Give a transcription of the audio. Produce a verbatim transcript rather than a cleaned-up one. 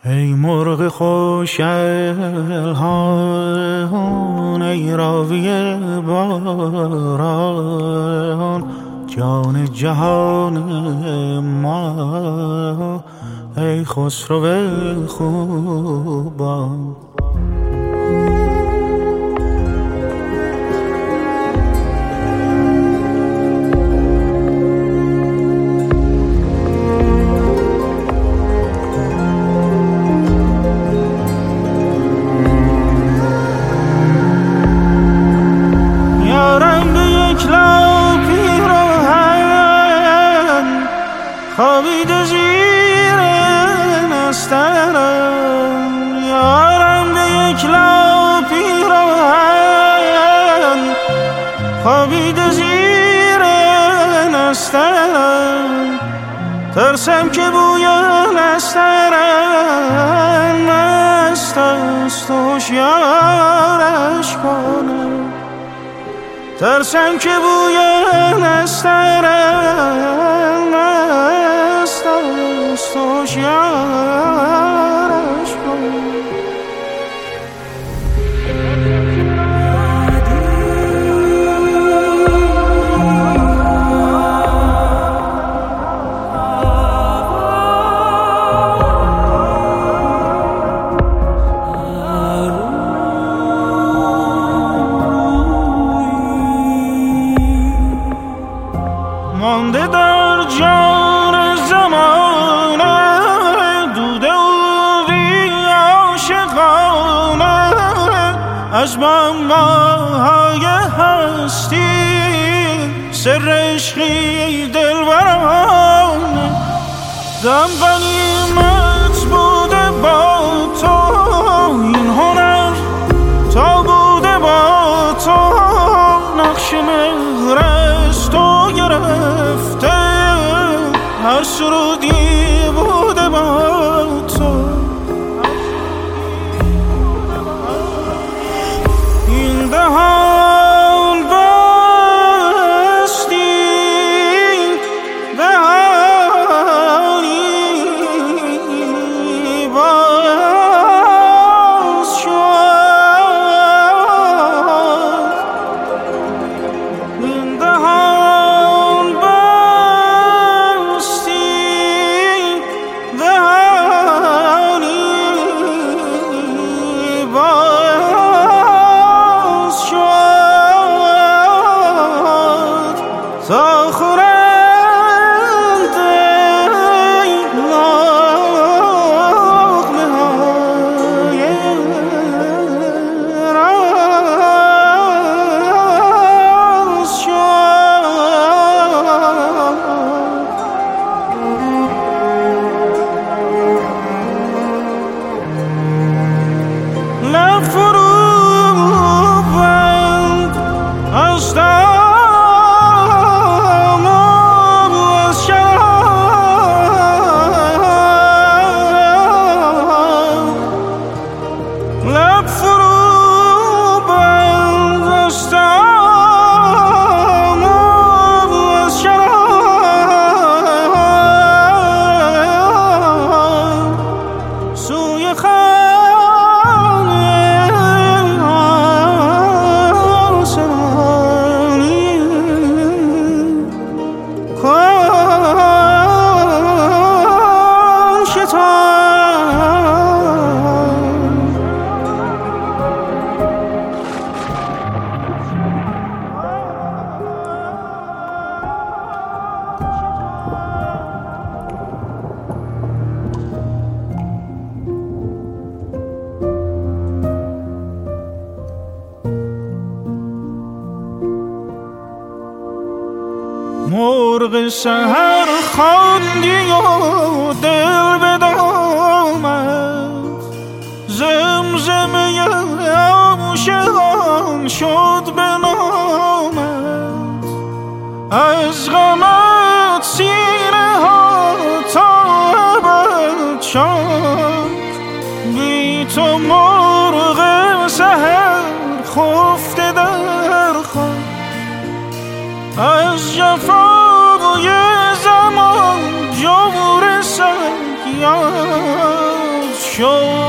ای مرغ خوش الحان، ای راوی باران، جان جهان ما، ای خسرو خوبان. خوابیده زیر نسترن، یارم به یک لا پیراهن، خوابیده زیر نسترن، ترسم که بوی نسترن مست است و هوشیارش کنم، ترسم که بوی نسترن مست است و هوشیارش کنم. مانده در جان زمانه دوده و بی عاشقانه، از معماهای هستی سر عشقی دلبرانه، دم غنیمت بوده با تو، این هنر تا بوده با تو، نقش مهر از تو گرفته، هر سرودی بوده با تو، این دهان بستی دهانی باز شد، این دهان بستی دهانی باز شد، تا خورند لقمه های راز شد. لب فرو بند از دام و از شراب، لب فرو بند از دام و از شراب، سوی خانه آسمانی کن شتاب. مرغ سحر خواندی و دل به دامت، زمزمه عاشقان شد به نامت، از غمت سینه ها تا ابد شد، بی تو مرغ سحر خفته در خواب، از جفای زمان جور سیاد شد. شو